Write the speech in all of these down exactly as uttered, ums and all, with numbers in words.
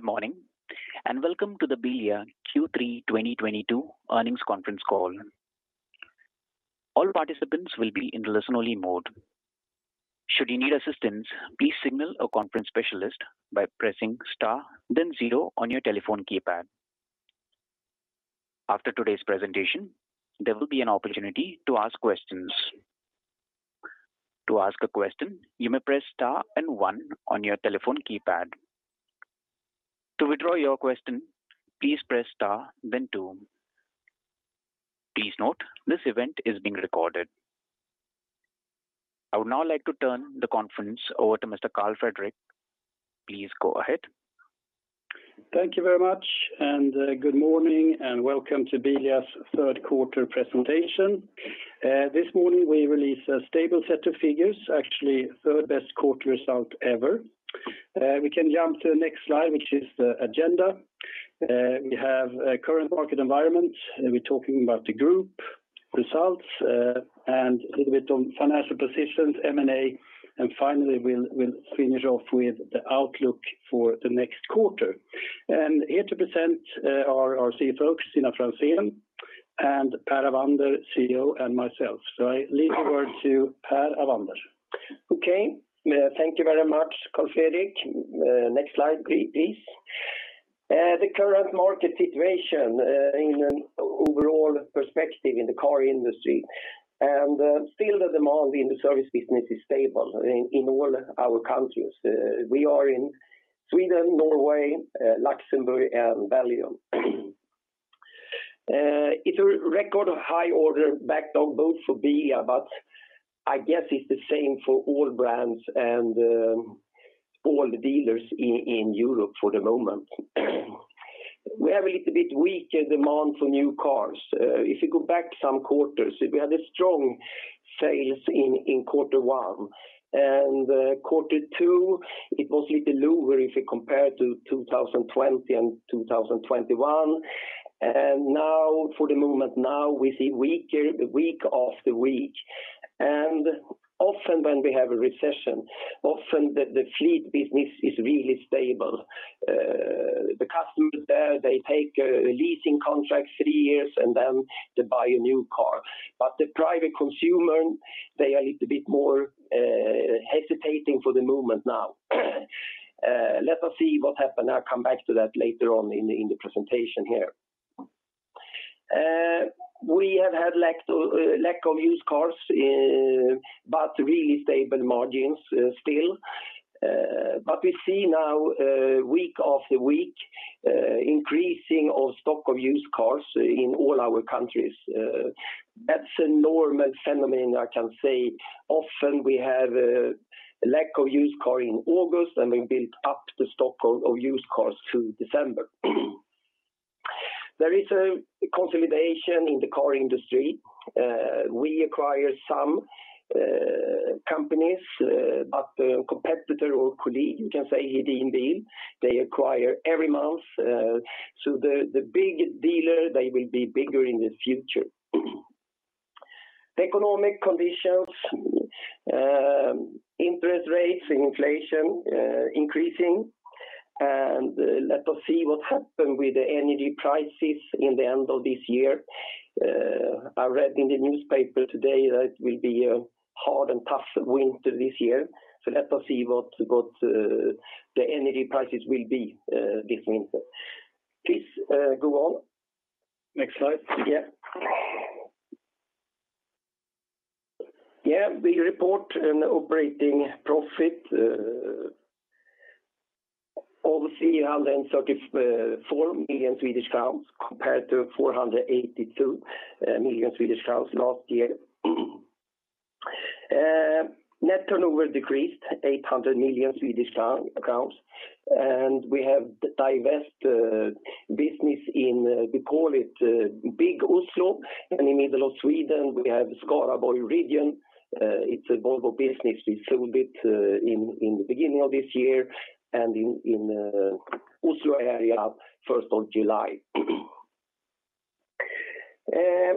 morning, and welcome to the Bilia Q three twenty twenty-two earnings conference call. All participants will be in listen-only mode. Should you need assistance, please signal a conference specialist by pressing star, then zero on your telephone keypad. After today's presentation, there will be an opportunity to ask questions. To ask a question, you may press star and one on your telephone keypad. To withdraw your question, please press star, then two. Please note, this event is being recorded. I would now like to turn the conference over to Mister Carl Fredrik. Please go ahead. Thank you very much, and uh, good morning, and welcome to Bilia's third quarter presentation. Uh, this morning we release a stable set of figures, actually third best quarter result ever. Uh, we can jump to the next slide, which is the agenda. Uh, we have a current market environment. Uh, we're talking about the group results uh, and a little bit on financial positions, M and A, and finally we'll, we'll finish off with the outlook for the next quarter. And here to present uh, are our C F O, Kristina Franzén, and Per Avander, C E O, and myself. So I leave the word to Per Avander. Okay. Uh, thank you very much, Carl Fredrik. Uh, next slide, please. Uh, the current market situation uh, in an overall perspective in the car industry, and uh, still the demand in the service business is stable in, in all our countries. Uh, we are in Sweden, Norway, uh, Luxembourg, and Belgium. uh, it's a record high order backlog both for Bilia, but I guess it's the same for all brands and um, all the dealers in, in Europe for the moment. We have a little bit weaker demand for new cars. Uh, if you go back some quarters, we had a strong sales in, in quarter one. And uh, quarter two, it was a little lower if you compare to two thousand twenty and two thousand twenty-one. And now, for the moment now, we see weaker week after week. And often when we have a recession, often the, the fleet business is really stable. Uh, the customers there, they take a leasing contract three years and then they buy a new car. But the private consumer, they are a little bit more uh, hesitating for the moment now. uh, let us see what happens. I'll come back to that later on in, in the presentation here. Uh, we have had lack of, uh, lack of used cars, uh, but really stable margins uh, still. Uh, but we see now, uh, week after week, uh, increasing of stock of used cars in all our countries. Uh, that's a normal phenomenon, I can say. Often we have a lack of used car in August, and we build up the stock of, of used cars to December. There is a consolidation in the car industry. Uh, we acquire some uh, companies, uh, but a competitor or colleague, you can say Hedin Bil, they acquire every month. Uh, so the, the big dealer, they will be bigger in the future. The economic conditions, uh, interest rates and inflation uh, increasing. And uh, let us see what happened with the energy prices in the end of this year. Uh, I read in the newspaper today that it will be a hard and tough winter this year. So let us see what, what uh, the energy prices will be uh, this winter. Please uh, go on. Next slide. Yeah. Yeah, we report an operating profit uh, of three hundred thirty-four million Swedish crowns compared to four hundred eighty-two million Swedish crowns last year. uh, net turnover decreased eight hundred million Swedish crowns, and we have divest uh, business in, uh, we call it uh, Big Oslo, and in the middle of Sweden we have Skaraborg region. Uh, it's a Volvo business. We sold it uh, in, in the beginning of this year, and in, in uh, Oslo area, first of July. uh,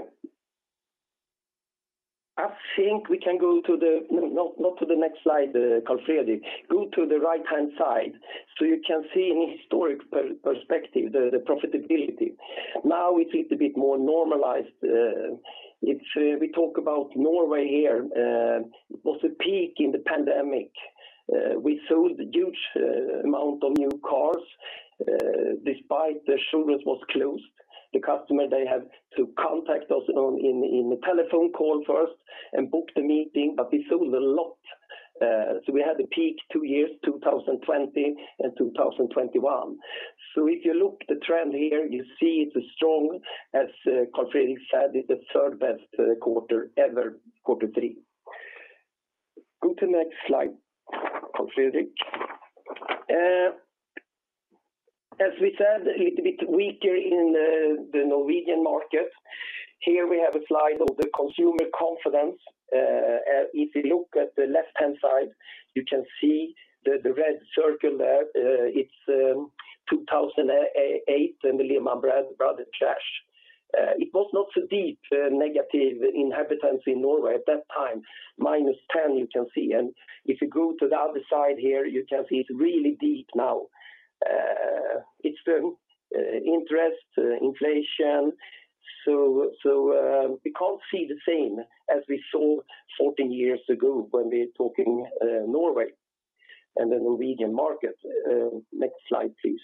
I think we can go to the, no, not, not to the next slide, uh, Carl Fredrik. Go to the right-hand side, so you can see in historic per, perspective, the, the profitability. Now it's a little bit more normalized. Uh, it's uh, we talk about Norway here. Uh, it was a peak in the pandemic. Uh, we sold a huge uh, amount of new cars, uh, despite the showrooms was closed. The customer, they have to contact us on, in, in a telephone call first and book the meeting, but we sold a lot. Uh, so we had a peak two years, two thousand twenty and two thousand twenty-one. So if you look at the trend here, you see it's a strong, as uh, Carl Fredrik said, it's the third best uh, quarter ever, quarter three. Go to the next slide, Carl Fredrik. Uh, As we said, a little bit weaker in uh, the Norwegian market. Here we have a slide of the consumer confidence. Uh, if you look at the left-hand side, you can see the, the red circle there. Uh, it's um, two thousand eight and the Lehman Brothers crash. Uh, it was not so deep uh, negative inhabitants in Norway at that time, minus ten you can see. And if you go to the other side here, you can see it's really deep now. Uh, it's the uh, interest, uh, inflation, so so uh, we can't see the same as we saw fourteen years ago when we're talking uh, Norway and the Norwegian market. Uh, next slide, please.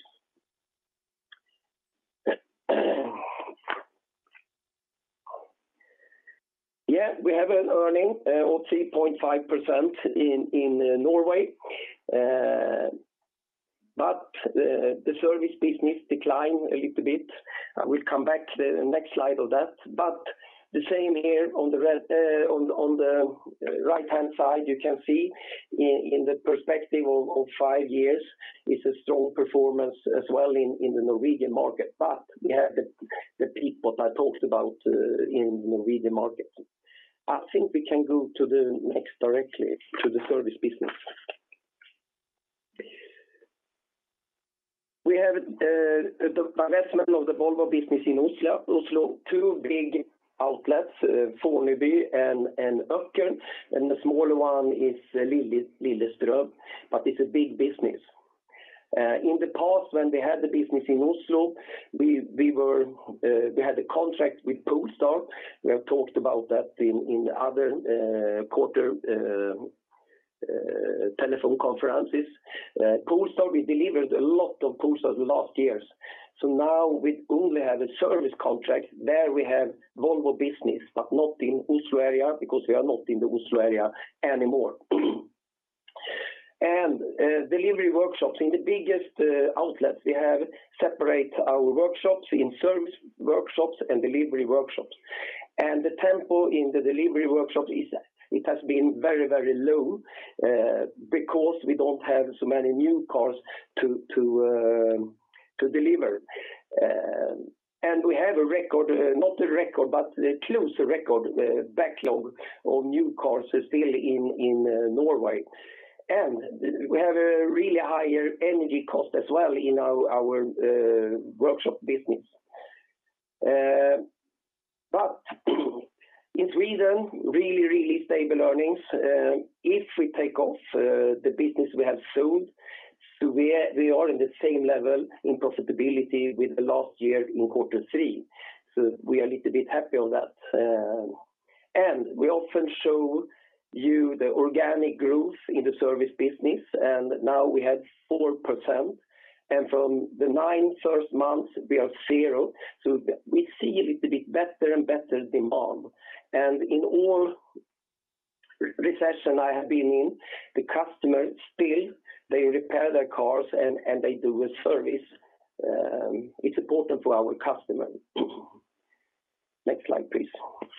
Yeah, we have an earning uh, of three point five percent in in uh, Norway. Uh, But uh, the service business declined a little bit. I will come back to the next slide of that. But the same here on the red, uh, on, on the right-hand side, you can see in, in the perspective of, of five years, it's a strong performance as well in, in the Norwegian market. But we have the, the peak what I talked about uh, in the Norwegian market. I think we can go to the next directly, to the service business. We have uh, the divestment of the Volvo business in Oslo, Oslo two big outlets, uh, Forneby and, and Økern, and the smaller one is uh, Lille, Lillestrøm, but it's a big business. Uh, in the past, when we had the business in Oslo, we we were uh, we had a contract with Polestar. We have talked about that in in other uh, quarter. Uh, Uh, telephone conferences. Uh, Polestar, we delivered a lot of Polestar the last years. So now we only have a service contract. There we have Volvo business, but not in Oslo area because we are not in the Oslo area anymore. And uh, delivery workshops, in the biggest uh, outlets, we have separate our workshops in service workshops and delivery workshops. And the tempo in the delivery workshops is it has been very, very low uh, because we don't have so many new cars to to uh, to deliver. Uh, and we have a record, uh, not a record, but uh, close a record uh, backlog of new cars still in in uh, Norway. And we have a really higher energy cost as well in our our uh, workshop business. Uh, but in Sweden, really, really stable earnings. Uh, if we take off uh, the business we have sold, so we are, we are in the same level in profitability with the last year in quarter three. So we are a little bit happy on that. Uh, and we often show you the organic growth in the service business, and now we had four percent. And from the nine first months, we are zero. So we see a little bit better and better demand. And in all recession I have been in, the customer still, they repair their cars and, and they do a service. Um, it's important for our customer. Next slide, please.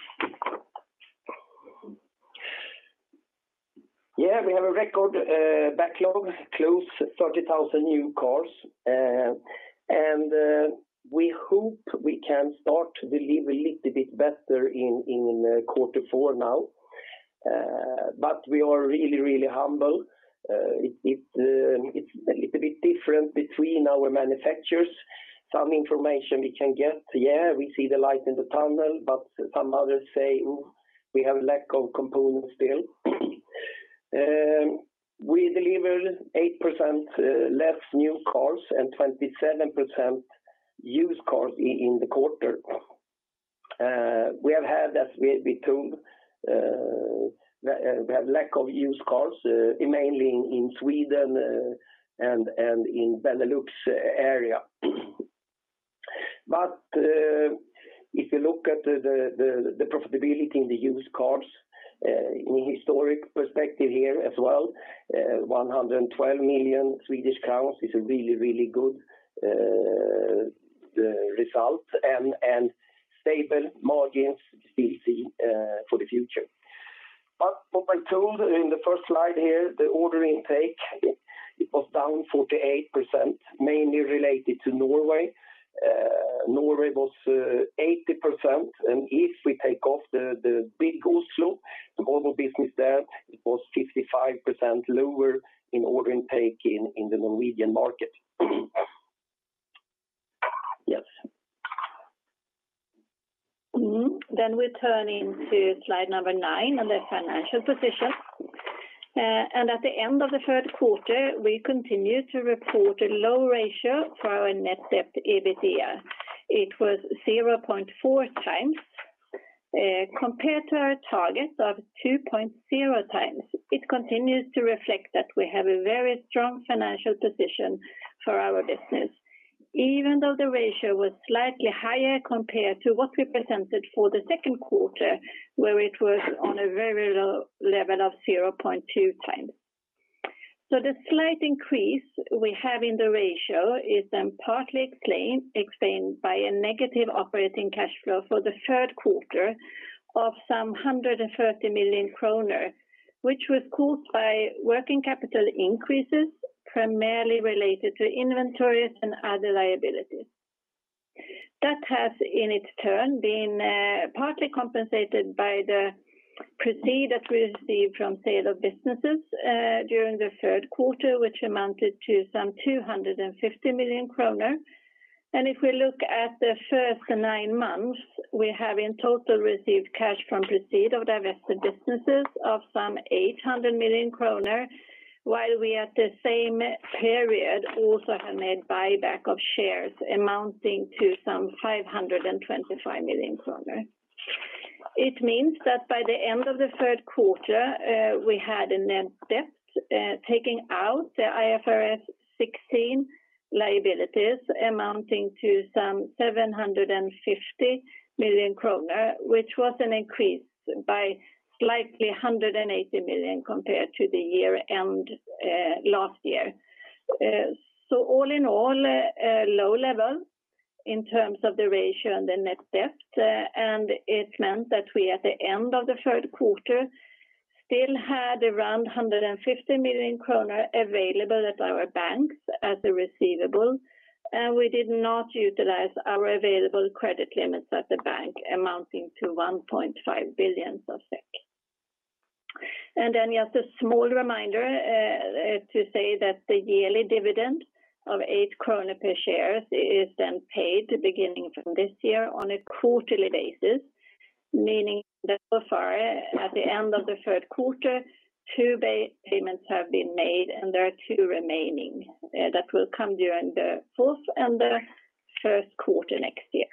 Yeah, we have a record uh, backlog, close thirty thousand new cars. Uh, and uh, we hope we can start to deliver a little bit better in, in uh, quarter four now. Uh, but we are really, really humble. Uh, it, it, uh, it's a little bit different between our manufacturers. Some information we can get, yeah, we see the light in the tunnel, but some others say, oh, we have a lack of components still. Um, We delivered eight percent uh, less new cars and twenty-seven percent used cars in, in the quarter. Uh, we have had, as we, we told, uh, we have lack of used cars, uh, mainly in, in Sweden uh, and and in Benelux area. But uh, if you look at the, the, the, the profitability in the used cars, uh, in historic perspective here as well, uh, one hundred twelve million Swedish crowns is a really, really good uh, the result, and, and stable margins still see uh, for the future. But what I told in the first slide here, the order intake, it was down forty-eight percent, mainly related to Norway. Uh, Norway was uh, eighty percent, and if we take off the, the big Oslo, the Volvo business there, it was fifty-five percent lower in order intake in, in the Norwegian market. Yes. Mm, then we turn into slide number nine on the financial position. Uh, and at the end of the third quarter, we continue to report a low ratio for our net debt EBITDA. It was zero point four times. Uh, compared to our target of two point zero times, it continues to reflect that we have a very strong financial position for our business, even though the ratio was slightly higher compared to what we presented for the second quarter, where it was on a very low level of zero point two times. So the slight increase we have in the ratio is then partly explained, explained by a negative operating cash flow for the third quarter of some one hundred thirty million kronor, which was caused by working capital increases, primarily related to inventories and other liabilities. That has in its turn been uh, partly compensated by the proceeds that we received from sale of businesses uh, during the third quarter, which amounted to some two hundred fifty million kronor. And if we look at the first nine months, we have in total received cash from proceeds of divested businesses of some eight hundred million kronor, while we at the same period also have made buyback of shares amounting to some five hundred twenty-five million kronor. It means that by the end of the third quarter, uh, we had a net debt uh, taking out the I F R S sixteen liabilities amounting to some seven hundred fifty million kronor, which was an increase by slightly one hundred eighty million compared to the year end uh, last year. Uh, so all in all, uh, a low level in terms of the ratio and the net debt, uh, and it meant that we at the end of the third quarter still had around one hundred fifty million kronor available at our banks as a receivable, and we did not utilize our available credit limits at the bank amounting to one point five billion of S E K. And then just a small reminder uh, to say that the yearly dividend of eight kronor per share is then paid beginning from this year on a quarterly basis, meaning that so far at the end of the third quarter, two payments have been made and there are two remaining uh, that will come during the fourth and the first quarter next year.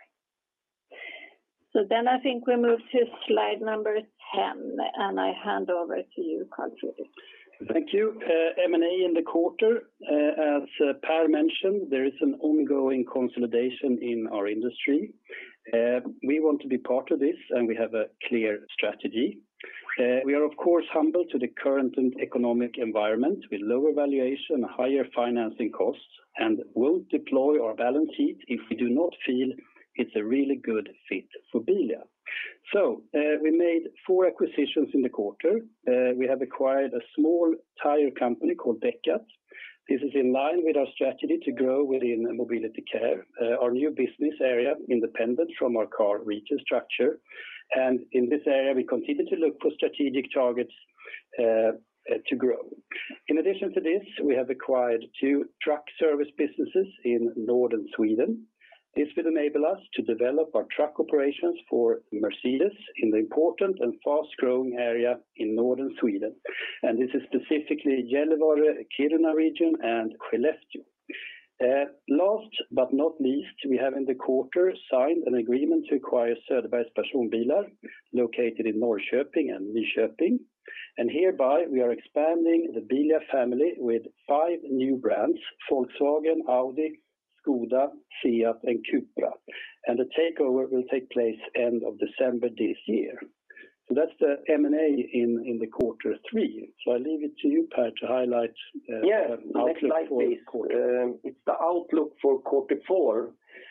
So then I think we move to slide number ten, and I hand over to you, Carl Fredrik. Thank you. Uh, M and A in the quarter, uh, as uh, Per mentioned, there is an ongoing consolidation in our industry. Uh, we want to be part of this, and we have a clear strategy. Uh, we are, of course, humble to the current economic environment with lower valuation, higher financing costs, and won't deploy our balance sheet if we do not feel it's a really good fit for Bilia. So uh, we made four acquisitions in the quarter. Uh, we have acquired a small tire company called Däckat. This is in line with our strategy to grow within mobility care, uh, our new business area, independent from our car retail structure. And in this area, we continue to look for strategic targets uh, uh, to grow. In addition to this, we have acquired two truck service businesses in northern Sweden. This will enable us to develop our truck operations for Mercedes in the important and fast-growing area in northern Sweden, and this is specifically Gällivare, Kiruna region and Skellefteå. Uh, last but not least, we have in the quarter signed an agreement to acquire Söderbergs Personbilar, located in Norrköping and Nyköping. And hereby we are expanding the Bilia family with five new brands, Volkswagen, Audi, Skoda, Fiat and Cupra. And the takeover will take place end of December this year. So that's the M and A in, in the quarter three. So I leave it to you, Per, to highlight uh, yeah, the outlook slide, for please. quarter. Um, it's the outlook for quarter four.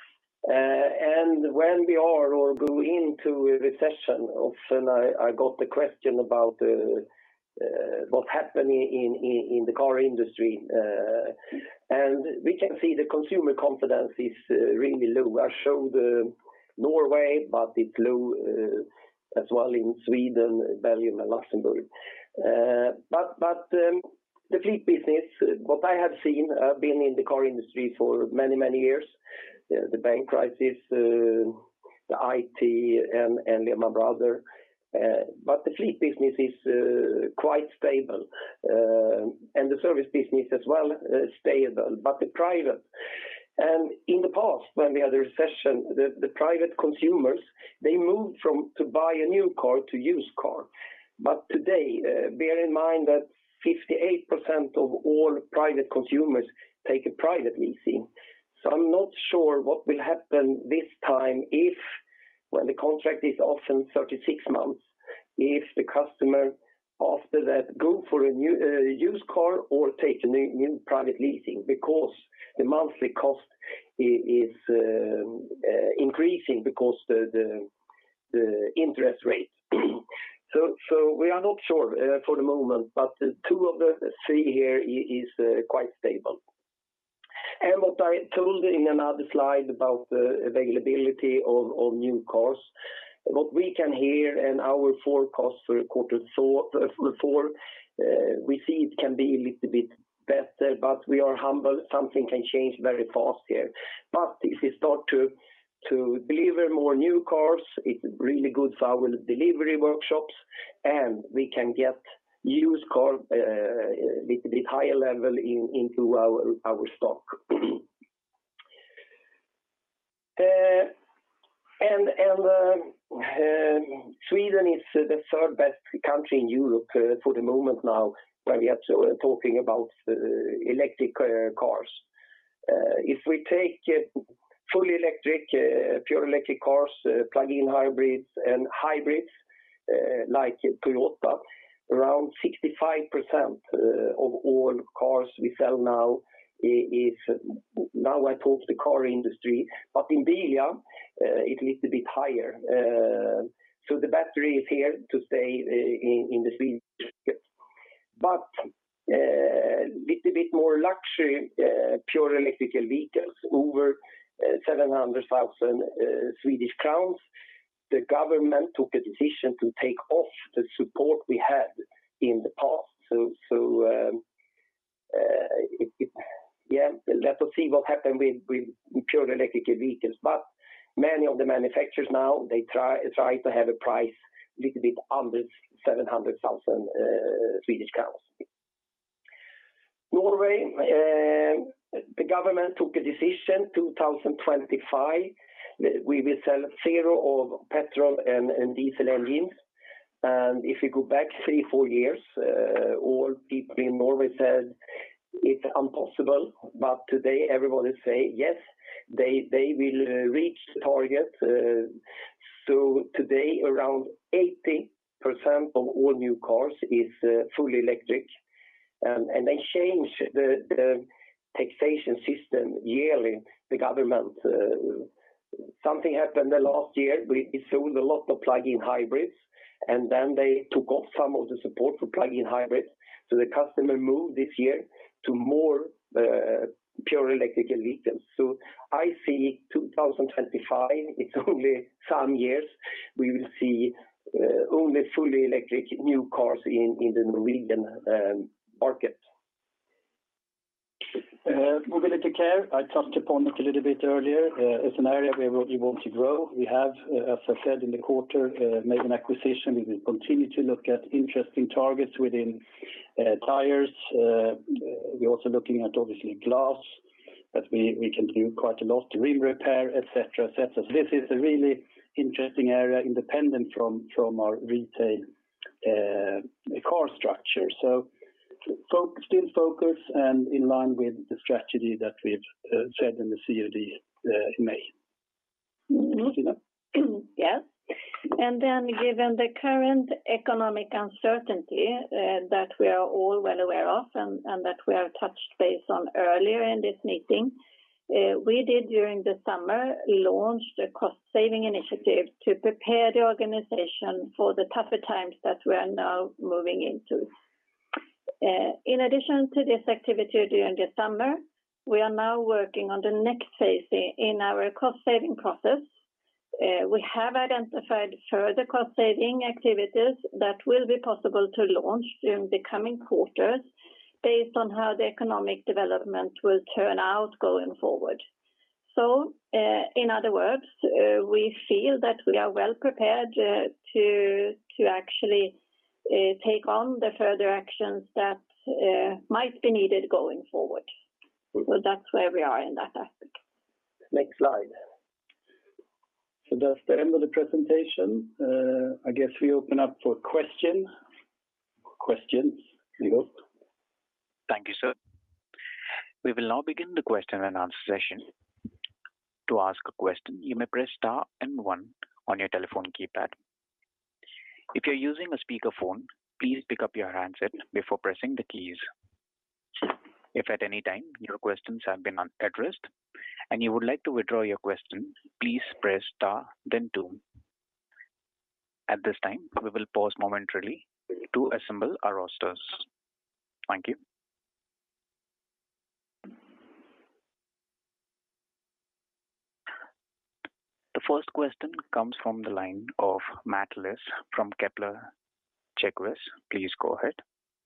Uh, and when we are or go into a recession, often I, I got the question about uh, uh, what's happening in, in, in the car industry. Uh, and we can see the consumer confidence is uh, really low. I showed uh, Norway, but it's low uh, as well in Sweden, Belgium and Luxembourg. Uh, but but um, the fleet business, what I have seen, I've been in the car industry for many, many years. Uh, the bank crisis, uh, the I T and, and Lehman Brothers. Uh, but the fleet business is uh, quite stable. Uh, and the service business as well, uh, stable. But the private, and in the past, when we had a recession, the, the private consumers, they moved from to buy a new car to used car. But today, uh, bear in mind that fifty-eight percent of all private consumers take a private leasing. So I'm not sure what will happen this time if, when the contract is often thirty-six months, if the customer after that go for a new uh, used car or take a new, new private leasing, because the monthly cost is, is uh, uh, increasing because the, the, the interest rate. so, so we are not sure uh, for the moment, but uh, two of the three here is uh, quite stable. And what I told in another slide about the availability of, of new cars, what we can hear and our forecast for quarter four, four uh, we see it can be a little bit better, but we are humble. Something can change very fast here. But if we start to to deliver more new cars, it's really good for our delivery workshops, and we can get used car uh, a little bit higher level in, into our our stock. uh, and and uh, uh, Sweden is uh, the third best country in Europe uh, for the moment now, when we are uh, talking about uh, electric uh, cars. Uh, if we take uh, fully electric, uh, pure electric cars, uh, plug-in hybrids and hybrids uh, like Toyota, around sixty-five percent uh, of all cars we sell now is, now I talk the car industry, but in Bilia uh, it's a little bit higher. Uh, so the battery is here to stay uh, in, in the Swedish market. But a uh, little bit more luxury uh, pure electrical vehicles, over uh, seven hundred thousand uh, Swedish crowns. The government took a decision to take off the support we had in the past. So, so um, uh, it, it, yeah, let us see what happened with, with pure electrical vehicles. But many of the manufacturers now, they try try to have a price a little bit under seven hundred thousand uh, Swedish crowns. Norway, uh, the government took a decision two thousand twenty-five. We will sell zero of petrol and, and diesel engines. And if you go back three, four years, uh, all people in Norway said it's impossible. But today everybody say yes, they they will uh, reach the target. Uh, so today around eighty percent of all new cars is uh, fully electric. And, and they change the, the taxation system yearly, the government. Uh, Something happened the last year. We sold a lot of plug-in hybrids, and then they took off some of the support for plug-in hybrids. So the customer moved this year to more uh, pure electrical vehicles. So I see two thousand twenty-five, it's only some years, we will see uh, only fully electric new cars in, in the Norwegian um, market. Uh, mobility care, I touched upon it a little bit earlier. Uh, it's an area where we want to grow. We have, uh, as I said in the quarter, uh, made an acquisition. We will continue to look at interesting targets within uh, tires. Uh, we're also looking at obviously glass, that we, we can do quite a lot, rim repair, et cetera, et cetera. So this is a really interesting area, independent from, from our retail uh, car structure. So Focus, still focus and in line with the strategy that we've uh, said in the C O D uh, in May. Mm-hmm. Yes. And then given the current economic uncertainty uh, that we are all well aware of and, and that we have touched base on earlier in this meeting, uh, we did during the summer launch a cost-saving initiative to prepare the organization for the tougher times that we are now moving into. Uh, in addition to this activity during the summer, we are now working on the next phase in our cost-saving process. Uh, we have identified further cost-saving activities that will be possible to launch during the coming quarters based on how the economic development will turn out going forward. So, uh, in other words, uh, we feel that we are well prepared uh, to, to actually Uh, take on the further actions that uh, might be needed going forward. So that's where we are in that aspect. Next slide. So that's the end of the presentation. Uh, I guess we open up for question. questions. We hope. Thank you, sir. We will now begin the question and answer session. To ask a question, you may press star and one on your telephone keypad. If you're using a speakerphone, please pick up your handset before pressing the keys. If at any time your questions have been addressed and you would like to withdraw your question, please press star, then two. At this time, we will pause momentarily to assemble our rosters. Thank you. The first question comes from the line of Matt Liss from Kepler Cheuvreux. Please go ahead.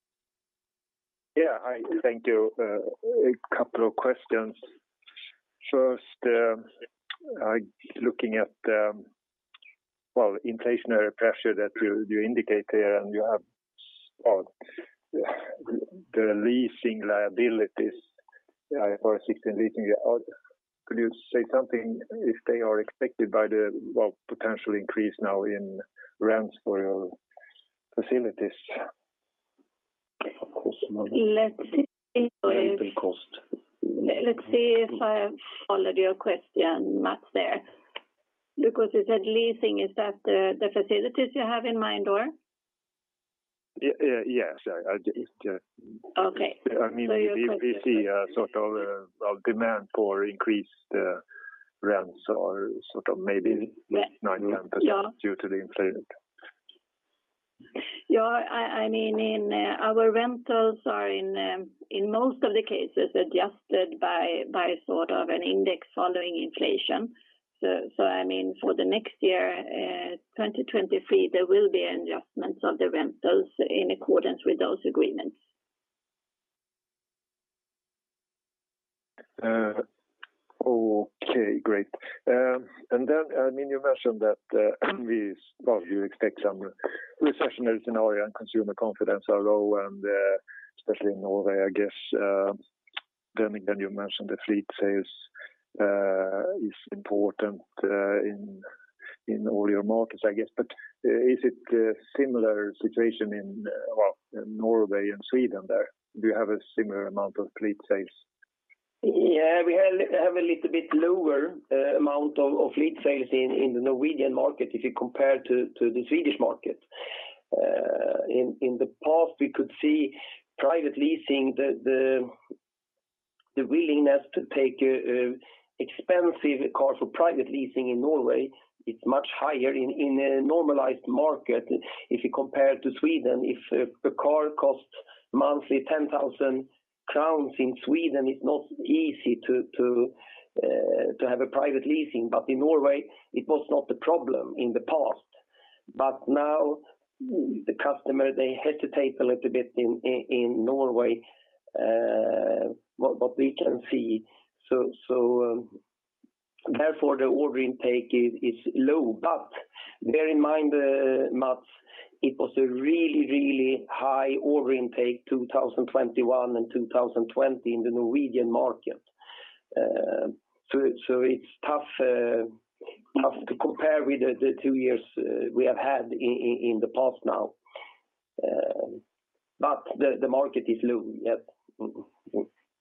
Yeah, hi. Thank you. Uh, a couple of questions. First, uh, uh, looking at um, well, inflationary pressure that you, you indicate here, and you have well, the leasing liabilities, I F R S sixteen leasing. Could you say something if they are expected by the well potential increase now in rents for your facilities? Of course, let's see if, cost. Let's see if I followed your question, Matt, there. Because you said leasing, is that the, the facilities you have in mind, or? Yeah, yeah, yes, I, I just, uh, okay. I mean, so we, we see a sort of uh, well, demand for increased uh, rents, or sort of maybe nine to ten percent yeah. due to the inflation. Yeah, I, I mean, in uh, our rentals are in um, in most of the cases adjusted by by sort of an index following inflation. So, so I mean, for the next year, uh, twenty twenty-three, there will be adjustments of the rentals in accordance with those agreements. Uh, okay, great. Um, and then, I mean, you mentioned that uh, we, well, you expect some recessionary scenario and consumer confidence are low, and uh, especially in Norway, I guess. Uh, then again, you mentioned the fleet sales uh, is important uh, in in all your markets, I guess. But uh, is it a similar situation in uh, well in Norway and Sweden? There, do you have a similar amount of fleet sales? Yeah, we have, have a little bit lower uh, amount of, of fleet sales in, in the Norwegian market if you compare to, to the Swedish market. Uh, in in the past, we could see private leasing the the, the willingness to take a, a expensive car for private leasing in Norway. It's much higher in, in a normalized market. If you compare to Sweden, if a, a car costs monthly ten thousand crowns in Sweden, it's not easy to to uh, to have a private leasing. But in Norway, it was not the problem in the past. But now the customer, they hesitate a little bit in in, in Norway. Uh, what, what we can see. So, so um, therefore the order intake is, is low. But bear in mind, uh, Mats, it was a really, really high order intake two thousand twenty-one and two thousand twenty in the Norwegian market. Uh, so, so it's tough, uh, tough to compare with the, the two years uh, we have had in, in, in the past now. Uh, but the, the market is low, yes. Mm-hmm.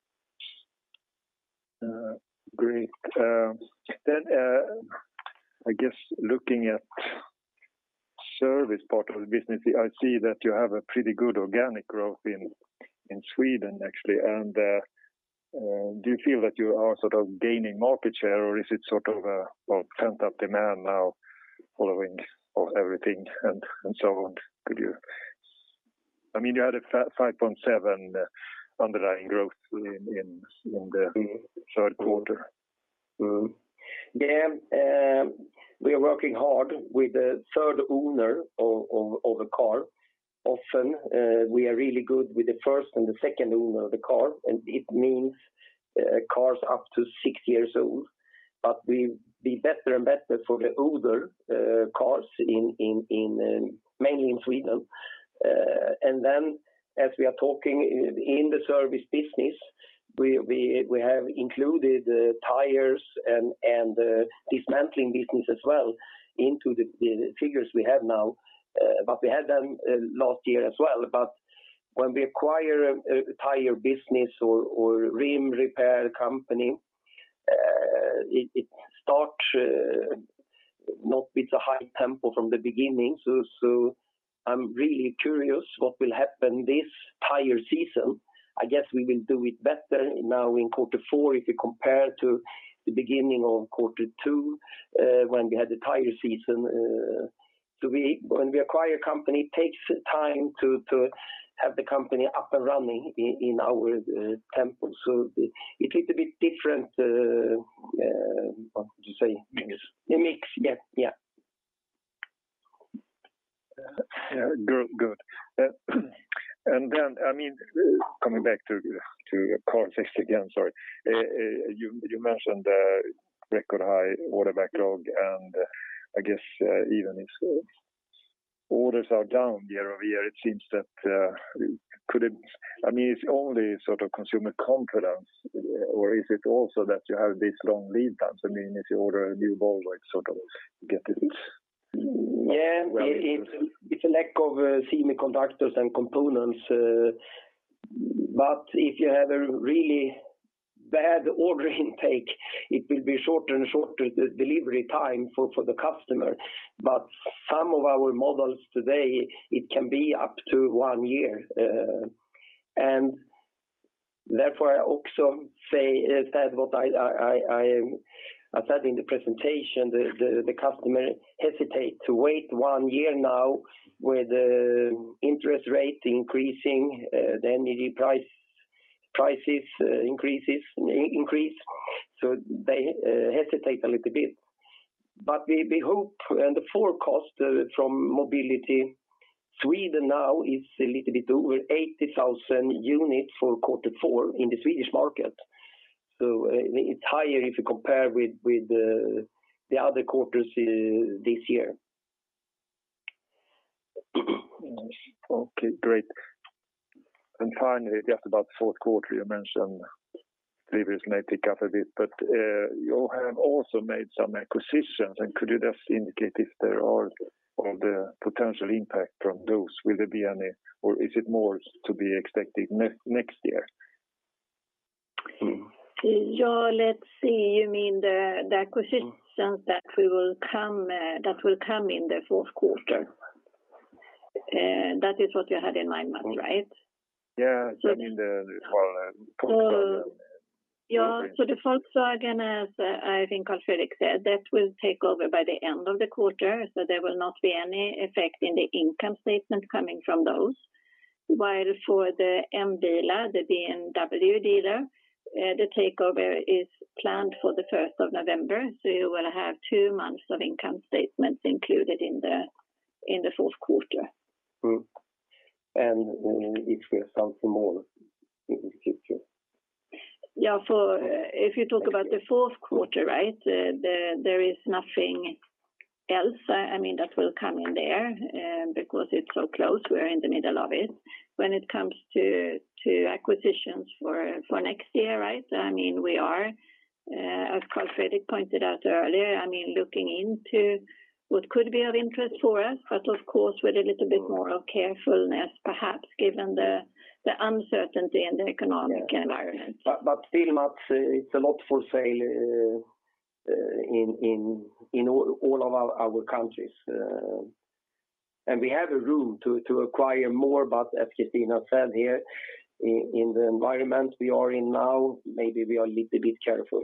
Uh, great. Uh, then uh, I guess looking at service part of the business, I see that you have a pretty good organic growth in in Sweden actually. And uh, uh, do you feel that you are sort of gaining market share, or is it sort of a well, pent up demand now following of everything and, and so on? Could you? I mean, you had a five point seven uh, underlying growth in in, in the mm. third quarter. Mm. Yeah, um, we are working hard with the third owner of, of, of a car. Often uh, we are really good with the first and the second owner of the car, and it means uh, cars up to six years old. But we be better and better for the older uh, cars in in in um, mainly in Sweden, uh, and then as we are talking in, in the service business. We, we we have included uh, tires and and uh, dismantling business as well into the, the figures we have now, uh, but we had them uh, last year as well. But when we acquire a, a tire business or, or rim repair company, uh, it, it starts uh, not with a high tempo from the beginning. So so I'm really curious what will happen this tire season. I guess we will do it better now in quarter four if we compare to the beginning of quarter two uh, when we had the tire season. Uh, so we, when we acquire a company, it takes time to, to have the company up and running in, in our uh, tempo. So the, it's a little bit different, uh, uh, what would you say? Mix. A mix, yeah, yeah. Uh, yeah, good, good. Uh, And then, I mean, coming back to to car sales again, sorry. Uh, uh, you you mentioned uh, record high order backlog, and uh, I guess uh, even if uh, orders are down year over year, it seems that uh, could it? I mean, it's only sort of consumer confidence, or is it also that you have these long lead times? I mean, if you order a new Volvo, it's sort of get it. Yeah, well, it, it's, it's a lack of uh, semiconductors and components. Uh, but if you have a really bad order intake, it will be shorter and shorter the delivery time for, for the customer. But some of our models today, it can be up to one year. Uh, and therefore, I also say uh, said what I I, I I said in the presentation, the, the, the customer hesitate to wait one year now with the uh, interest rate increasing, uh, the energy price prices uh, increases increase, so they uh, hesitate a little bit. But we, we hope, and the forecast uh, from Mobility Sweden now is a little bit over eighty thousand units for quarter four in the Swedish market. So uh, it's higher if you compare with with uh, the other quarters uh, this year. Okay, great. And finally, just about the fourth quarter, you mentioned deliveries may pick up a bit, but uh, you have also made some acquisitions. And could you just indicate if there are or the potential impact from those? Will there be any, or is it more to be expected ne- next year? Mm. Yeah, let's see. You mean the, the acquisitions that we will come uh, that will come in the fourth quarter. Uh, that is what you had in mind, Mats, right? Yeah, so I mean the well, uh, Volkswagen. Uh, yeah, so the Volkswagen, as uh, I think Carl Fredrik said, that will take over by the end of the quarter. So there will not be any effect in the income statement coming from those. While for the M-Bilar, the B M W dealer, Uh, the takeover is planned for the first of November, so you will have two months of income statements included in the in the fourth quarter. Mm. And uh, if there's something more in the future. Yeah, for if you talk about the fourth quarter, right, there is nothing else, I mean, that will come in there because it's so close. We're in the middle of it. When it comes to acquisitions for next year, right, I mean, we are, as Carl Fredrik pointed out earlier, I mean, looking into what could be of interest for us, but of course with a little bit more of carefulness, perhaps, given the uncertainty in the economic yeah. environment. But, but still, Mats, uh, it's a lot for sale uh, uh, in in in all, all of our, our countries, uh, and we have a room to to acquire more. But as Kristina said here, in, in the environment we are in now, maybe we are a little bit careful.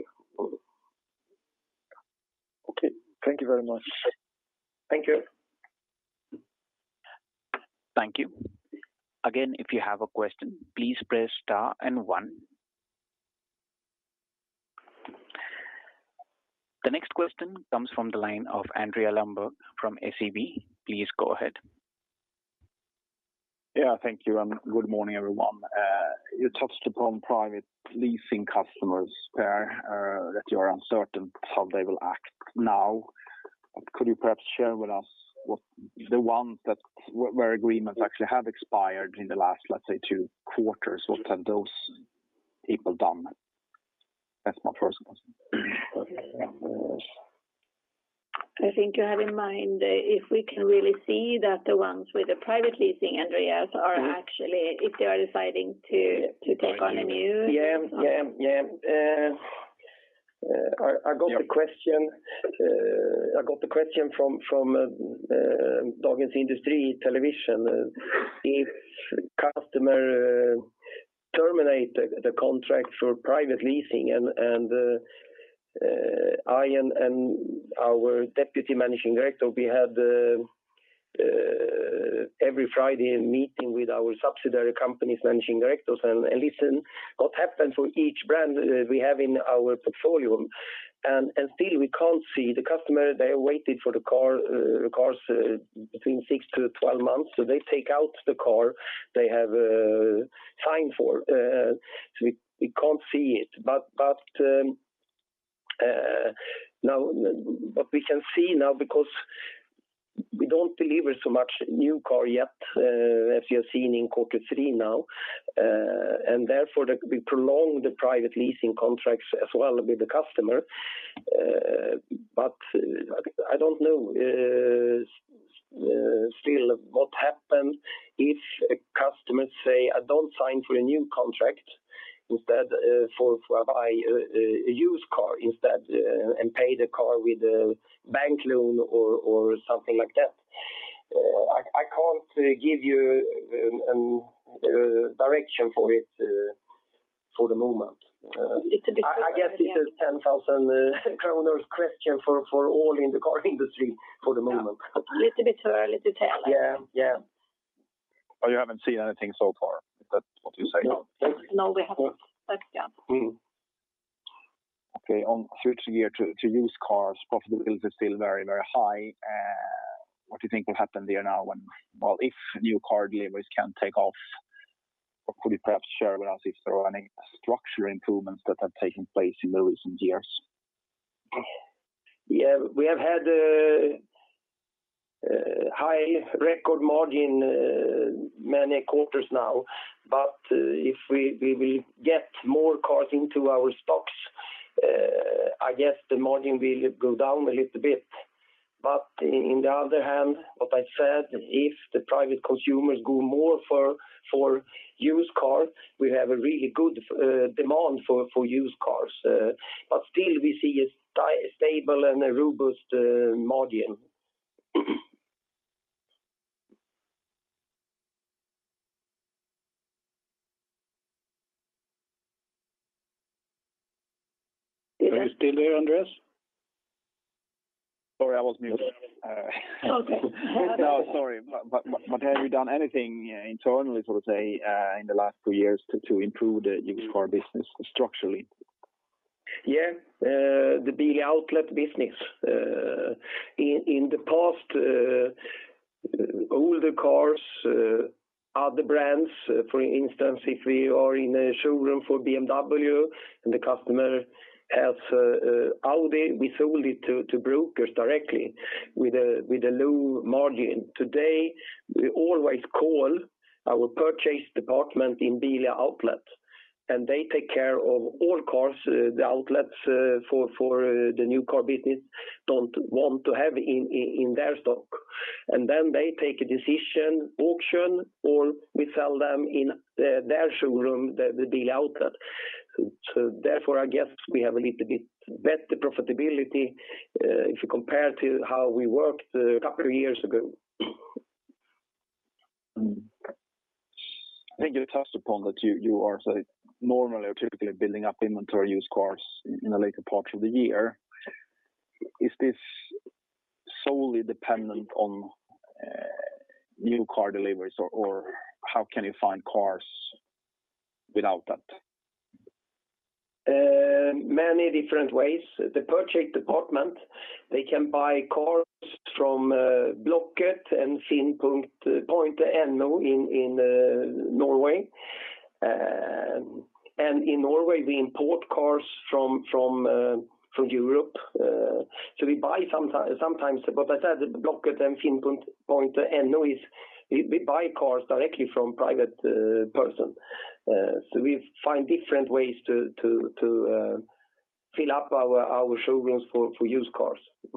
Okay, thank you very much. Thank you. Thank you. Again, if you have a question, please press star and one. The next question comes from the line of Andrea Lundberg from S E B. Please go ahead. Yeah, thank you, and good morning, everyone. Uh, you touched upon private leasing customers, Per, uh, that you are uncertain how they will act now. Could you perhaps share with us what the ones that where agreements actually have expired in the last, let's say, two quarters? What have those people done? That's my first question. I think you have in mind uh, if we can really see that the ones with the private leasing, Andreas, are mm-hmm. actually, if they are deciding to to take on a new. Yeah, yeah, yeah. Uh, uh, I, I got yep. the question. Uh, I got the question from from uh, uh, Dagens Industri television. Uh, if customer uh, terminate the, the contract for private leasing and and. Uh, Uh, I and, and our deputy managing director, we had uh, uh, every Friday a meeting with our subsidiary companies managing directors and, and listen what happened for each brand uh, we have in our portfolio. And, and still we can't see the customer. They waited for the car uh, cars uh, between six to twelve months, so they take out the car they have uh, signed for. Uh, so we, we can't see it, but but. Um, Uh, now, what we can see now, because we don't deliver so much new car yet, uh, as you have seen in quarter three now, uh, and therefore the, we prolong the private leasing contracts as well with the customer. Uh, but uh, I don't know uh, uh, still what happened if a customer say, I don't sign for a new contract. Instead, uh, for for buy a, a used car instead uh, and pay the car with a bank loan or or something like that. Uh, I, I can't uh, give you um, um, uh, direction for it uh, for the moment. Uh, I, I guess it's a ten thousand uh, kroners question for, for all in the car industry for the moment. A little bit too early to tell. Yeah, yeah. Oh, you haven't seen anything so far? That's what you say? No, no we haven't. That's yeah. Mm. Okay, on switching gear to, to used cars, profitability is still very, very high. Uh, what do you think will happen there now when, well, if new car deliveries can take off? Or could you perhaps share with us if there are any structural improvements that have taken place in the recent years? Yeah, we have had uh, uh, high record margin uh, many quarters now. But uh, if we, we will get more cars into our stocks, uh, I guess the margin will go down a little bit. But in the other hand, what I said, if the private consumers go more for for used cars, we have a really good uh, demand for, for used cars. Uh, but still we see a st- stable and a robust uh, margin. Are you still there, Andreas? Sorry, I was muted. Uh, okay. no, sorry, but, but but have you done anything internally, so to say, uh, in the last two years to, to improve the used car business structurally? Yeah, uh, the Bilia outlet business. Uh, in in the past, uh, older cars. Uh, other brands. Uh, for instance, if we are in a showroom for B M W and the customer has uh, uh, Audi, we sold it to, to brokers directly with a with a low margin. Today, we always call our purchase department in Bilia Outlet, and they take care of all cars. Uh, the outlets uh, for for uh, the new car business don't want to have in, in in their stock, and then they take a decision, auction, or we sell them in uh, their showroom, the, the Bilia Outlet. So, so therefore, I guess we have a little bit better profitability uh, if you compare to how we worked a couple of years ago. I think you touched upon that you, you are say, normally or typically building up inventory used cars in, in the later parts of the year. Is this solely dependent on uh, new car deliveries, or, or how can you find cars without that? Uh, many different ways. The purchase department, they can buy cars from uh, Blocket and Finn.no in, in uh, Norway. Uh, and in Norway, we import cars from from uh, from Europe. Uh, so we buy sometimes, sometimes, but I said Blocket and Finn.no is we, we buy cars directly from private uh, person. Uh, so we find different ways to to to uh, fill up our our showrooms for, for used cars.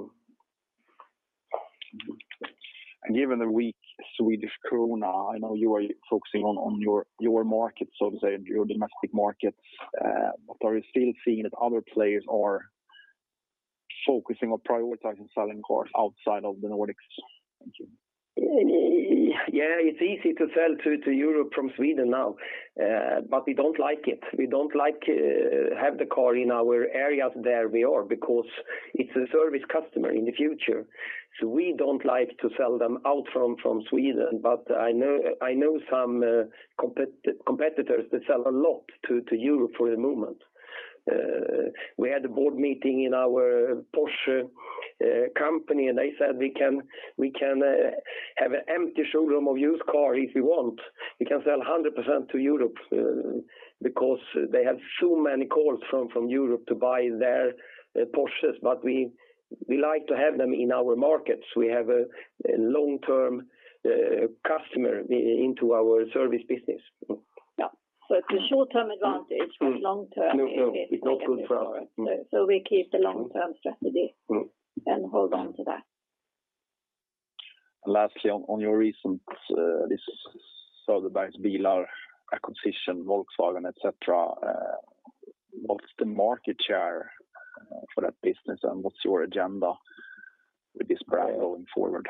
And given the weak Swedish krona, I know you are focusing on, on your your market, so to say, your domestic market. Uh, but are you still seeing that other players are focusing on prioritizing selling cars outside of the Nordics? Thank you. Yeah, it's easy to sell to, to Europe from Sweden now, uh, but we don't like it. We don't like uh, have the car in our areas there we are, because it's a service customer in the future. So we don't like to sell them out from, from Sweden. But I know I know some uh, compet- competitors that sell a lot to, to Europe for the moment. Uh, we had a board meeting in our Porsche uh, company, and they said we can we can uh, have an empty showroom of used car if we want. We can sell one hundred percent to Europe uh, because they have so many calls from, from Europe to buy their uh, Porsches, but we we like to have them in our markets. We have a, a long-term uh, customer into our service business. So it's a short-term advantage, but mm. long-term no, no, it's, it's not good for us. us. So, so we keep the long-term strategy mm. and hold on to that. And lastly, on, on your recent uh, this Söderbergs Bilar acquisition, Volkswagen, et cetera, uh, what's the market share uh, for that business, and what's your agenda with this brand going forward?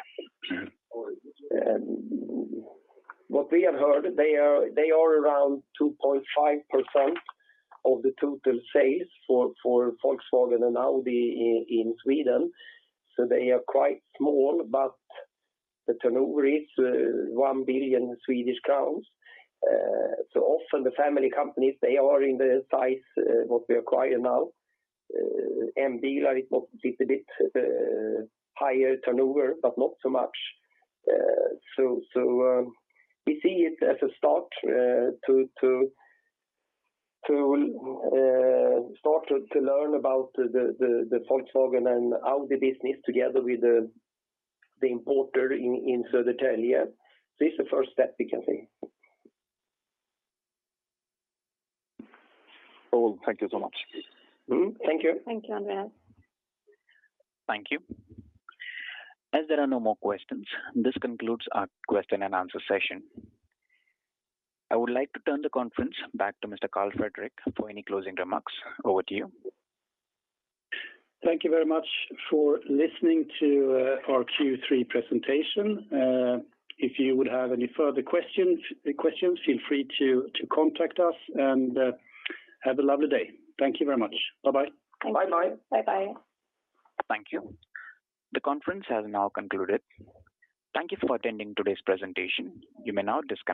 Um, What we have heard, they are they are around two point five percent of the total sales for, for Volkswagen and Audi in, in Sweden. So they are quite small, but the turnover is uh, one billion Swedish crowns. Uh, so often the family companies, they are in the size uh, what we acquire now. Uh, M Bilar is a little bit uh, higher turnover, but not so much. Uh, so so. Um, We see it as a start uh, to to to uh, start to, to learn about the, the, the Volkswagen and Audi business together with the the importer in, in Södertälje. This is the first step we can say. Oh, thank you so much. Mm, thank you. Thank you, Andreas. Thank you. As there are no more questions, this concludes our question and answer session. I would like to turn the conference back to Mister Carl Fredrik for any closing remarks. Over to you. Thank you very much for listening to uh, our Q three presentation. Uh, if you would have any further questions, questions, feel free to, to contact us, and uh, have a lovely day. Thank you very much. Bye-bye. Bye-bye. Bye-bye. Thank you. The conference has now concluded. Thank you for attending today's presentation. You may now disconnect.